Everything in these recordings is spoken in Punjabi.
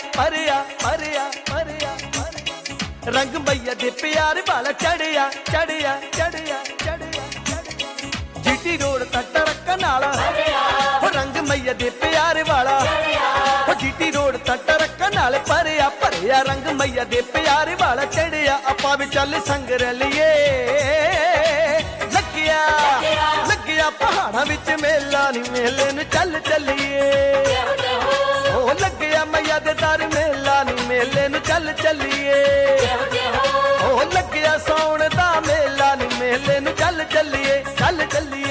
ਭਰਿਆ ਭਰਿਆ ਭਰਿਆ ਰੰਗ ਮਈਆ ਦੇ ਪਿਆਰ ਵਾਲਾ ਚੜਿਆ ਚੜਿਆ ਚੜਿਆ ਚੜਿਆ ਜੀਟੀ ਰੋਡ ਤੱਕ ਟਰੱਕ ਨਾਲ ਹੋ ਰੰਗ ਮਈਆ ਦੇ ਪਿਆਰ ਵਾਲਾ ਹੋ ਜੀਟੀ ਰੋਡ ਤੱਕ ਟਰੱਕ ਨਾਲ ਭਰਿਆ ਭਰਿਆ ਰੰਗ ਮਈਆ ਦੇ ਪਿਆਰ ਵਾਲਾ ਚੜਿਆ ਆਪਾਂ ਵੀ ਚੱਲ ਸੰਗ ਰਲੀਏ ਲੱਗਿਆ ਲੱਗਿਆ ਪਹਾੜਾਂ ਵਿੱਚ ਮੇਲਾ ਨੀ ਮੇਲੇ ਨੂੰ ਚੱਲ ਚੱਲੀਏ ਉਹ ਲੱਗਿਆ ਮਈਆ ਦੇ ਦਰ ਮੇਲਾ ਨੀ ਮੇਲੇ ਨੂੰ ਚੱਲ ਚੱਲੀਏ ਉਹ ਲੱਗਿਆ ਸੌਣ ਦਾ ਮੇਲਾ ਨੀ ਮੇਲੇ ਨੂੰ ਚੱਲ ਚੱਲੀਏ ਚੱਲ ਚੱਲੀਏ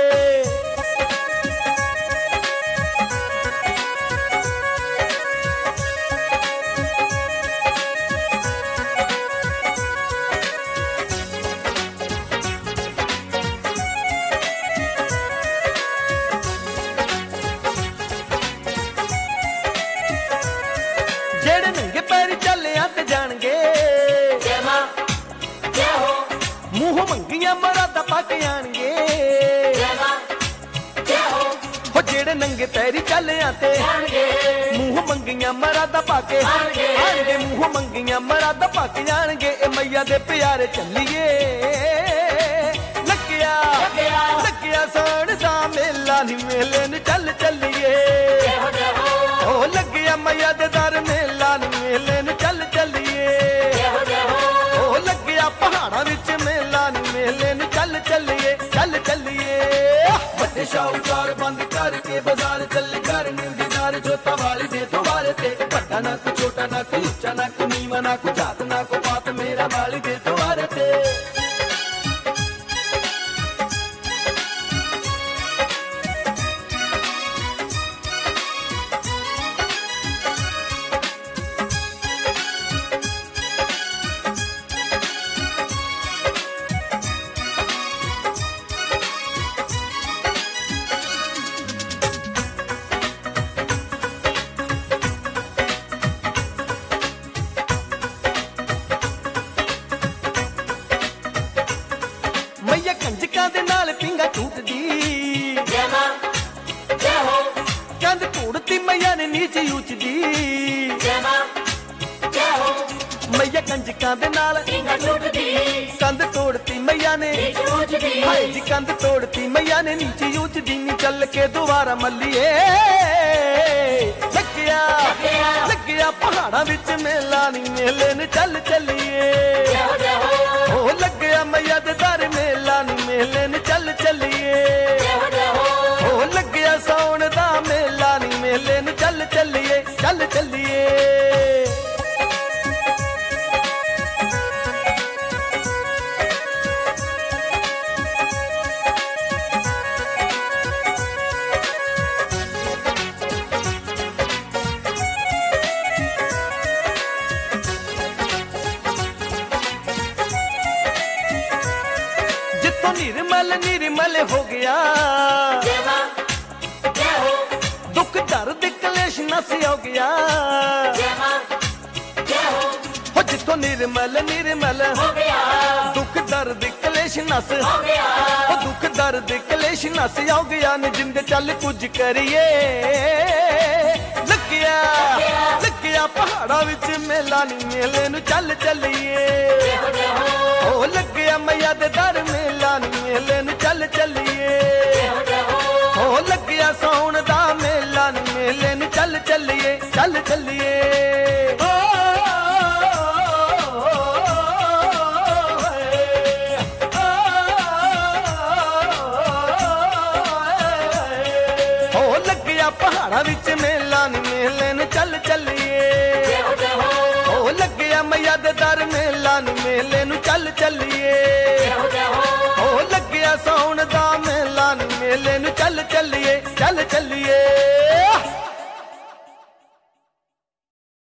ਜਿਹੜੇ ਨੰਗੇ ਪੈਰ ਚੱਲਿਆ ਤੇ ਜਾਣਗੇ ਮੂੰਹ ਮੰਗੀਆਂ ਮਰਾਦਾ ਪਾ ਕੇ ਆਣਗੇ ਹੋ ਜਿਹੜੇ ਨੰਗੇ ਪੈਰੀ ਚੱਲਿਆ ਤੇ ਮੂੰਹ ਮੰਗੀਆਂ ਮਰਾਦਾ ਪਾ ਕੇ ਆਣਗੇ ਮੂੰਹ ਮੰਗੀਆਂ ਮਰਾਦਾ ਪਾ ਕੇ ਆਣਗੇ ਇਹ ਮਈਆ ਦੇ ਪਿਆਰੇ ਚੱਲੀਏ ਲੱਗਿਆ ਲੱਗਿਆ ਸੋਹਣ ਦਾ ਮੇਲਾ ਨੀ ਮੇਲੇ ਨੂੰ ਚੱਲ ਚੱਲੀਏ ਉਹ ਲੱਗਿਆ ਮਈਆ ਦੇ ਦਰ ਮੇਲਾ ਨੀ ਮੇਲੇ ਨੂੰ ਚੱਲ ਚੱਲੀਏ ਉਹ ਲੱਗਿਆ ਪਹਾੜਾਂ ਵਿੱਚ ਮੇਲਾ ਨੀ ਮੇਲੇ ਨੂੰ ਚੱਲ ਚੱਲੀਏ ਚੱਲ ਚੱਲੀਏ ਵੱਡੇ ਸ਼ਾਹੂਕਾਰ ਬੰਦ ਕਰਕੇ ਬਾਜ਼ਾਰ ਚੱਲ ਕਰ ਨਿੰਦਦਾਰ ਜੋਤਾ ਵਾਲੀ ਦੇ ਦੁਆਰੇ ਤੇ ਵੱਡਾ ਨਾ ਕੋ ਛੋਟਾ ਨਾ ਕੋ ਉੱਚਾ ਨਾ ਕੋ ਨੀਵਾਂ ਨਾ ਕੋ ਜਾਤ ਨਾ ਕੋ ਪਾਤ ਮੇਰਾ ਵਾਲੀ ਦੇ ਦੁਆਰੇ ਤੇ ਮਈਆ ਕੰਜਕਾਂ ਦੇ ਨਾਲ ਪਿੰਗਾ ਟੁੱਟਦੀ ਕੰਧ ਤੋੜਤੀ ਮਈਆ ਨੇ ਨੀਚੇ ਉੱਚਦੀ ਮਈਆ ਕੰਜਕਾਂ ਦੇ ਨਾਲ ਕੰਧ ਤੋੜਤੀ ਮਈਆ ਨੇ ਹਾਏ ਜੀ ਕੰਧ ਤੋੜਤੀ ਮਈਆ ਨੇ ਨੀਚੇ ਉੱਚਦੀ ਨੀ ਚੱਲ ਕੇ ਦੁਬਾਰਾ ਮੱਲੀਏ ਲੱਗਿਆ ਲੱਗਿਆ ਪਹਾੜਾਂ ਵਿੱਚ ਮੇਲਾ ਨੀ ਮੇਲੇ ਨੂੰ ਚੱਲ ਚੱਲੀਏ ਉਹ ਲੱਗਿਆ ਮਈਆ ਦੇ ਦਰ ਮੇਲਾ ਨੀ ਮੇਲੇ ਨੂੰ ਚੱਲ ਚੱਲੀਏ ਉਹ ਲੱਗਿਆ ਸੌਣ ਦਾ ਮੇਲਾ ਨੀ ਮੇਲੇ ਨੂੰ ਚੱਲ ਚੱਲੀਏ ਚੱਲ ਚੱਲੀਏ ਜਿੱਥੋਂ ਨਿਰਮਲ ਨਿਰਮਲ ਹੋ ਗਿਆ ਦੁੱਖ ਦਰਦ ਕਲੇਸ਼ ਨਸ ਹੋ ਗਿਆ ਹੋ ਜਿੱਥੋਂ ਨਿਰਮਲ ਨਿਰਮਲ ਦੁੱਖ ਦਰਦ ਕਲੇਸ਼ ਨਸ ਹੋ ਦੁੱਖ ਦਰਦ ਕਲੇਸ਼ ਨਸ ਹੋ ਗਿਆ ਨੀ ਜਿੰਦ ਚੱਲ ਕੁਝ ਕਰੀਏ ਲੱਗਿਆ ਲੱਗਿਆ ਪਹਾੜਾਂ ਵਿੱਚ ਮੇਲਾ ਨੀ ਮੇਲੇ ਨੂੰ ਚੱਲ ਚੱਲੀਏ ਉਹ ਲੱਗਿਆ ਮਈਆ ਦੇ ਦਰ ਮੇਲਾ ਨੀ ਮੇਲੇ ਨੂੰ ਚੱਲ ਚੱਲੀਏ ਉਹ ਲੱਗਿਆ ਸੌਣ ਦਾ ਮੇਲਾ ਨੀ ਮੇਲੇ ਨੂੰ ਚੱਲ ਚੱਲੀਏ ਚੱਲ ਚੱਲੀਏ ਉਹ ਲੱਗਿਆ ਪਹਾੜਾਂ ਵਿੱਚ ਮੇਲਾ ਨੀ ਮੇਲੇ ਨੂੰ ਚੱਲ ਚੱਲੀਏ ਉਹ ਲੱਗਿਆ ਮਈਆ ਦੇ ਦਰ ਮੇਲਾ ਨੀ ਮੇਲੇ ਨੂੰ ਚੱਲ ਚੱਲੀਏ ਉਹ ਲੱਗਿਆ ਸੌਣ ਦਾ ਮੇਲਾ ਨੀ ਮੇਲੇ ਨੂੰ ਚੱਲ ਚੱਲੀਏ ਚੱਲ ਚੱਲੀਏ